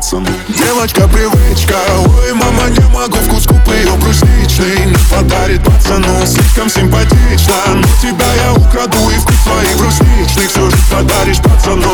пацану. Девочка привычка, ой, мама, не могу, вкус губ ее брусничный не подарит пацану. Слишком симпатично, но тебя я украду и вкус твоих брусничных все же подаришь пацану.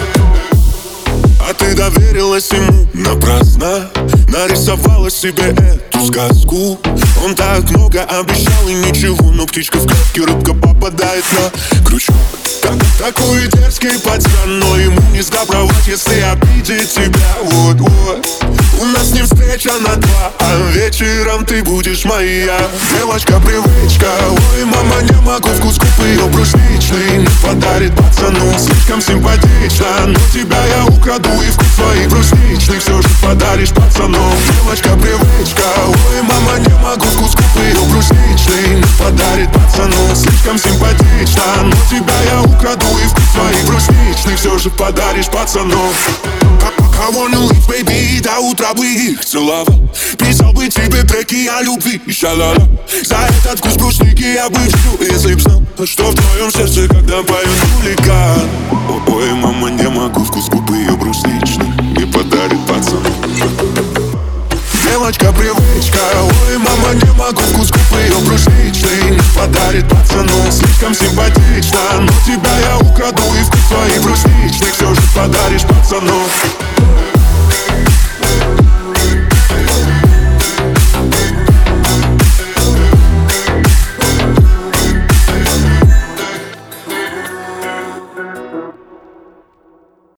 А ты доверилась ему напрасно, нарисовала себе эту сказку. Он так много обещал и ничего, но птичка в клетке, рыбка попадает на крючок. Такой дерзкий пацан, но ему не сдобровать, если обидит тебя. Вот-вот, у нас не встреча на два, а вечером ты будешь моя. Девочка привычка, ой, мама, не могу, вкус губ ее брусничный не подарит пацану. Слишком симпатично, но тебя я украду и вкус твоих брусничных все же подаришь пацану. Девочка привычка, ой, мама, не могу, вкус губ ее брусничный не подарит пацану. Слишком симпатично, но тебя я украду и вкус твоих брусничных все же подаришь пацану. I wanna live, baby, до утра бы их целовал. Писал бы тебе треки о любви и шалала. За этот вкус брусники я бы жил, если б знал, что в твоем сердце, когда поет хулиган. Ой, мама, не могу, вкус губ ее брусничный не подарит пацану. Девочка привычка, ой, мама, не могу, вкус губ ее брусничный не подарит пацану. Слишком симпатично, но тебя я украду и вкус твоих брусничных все же подаришь пацану.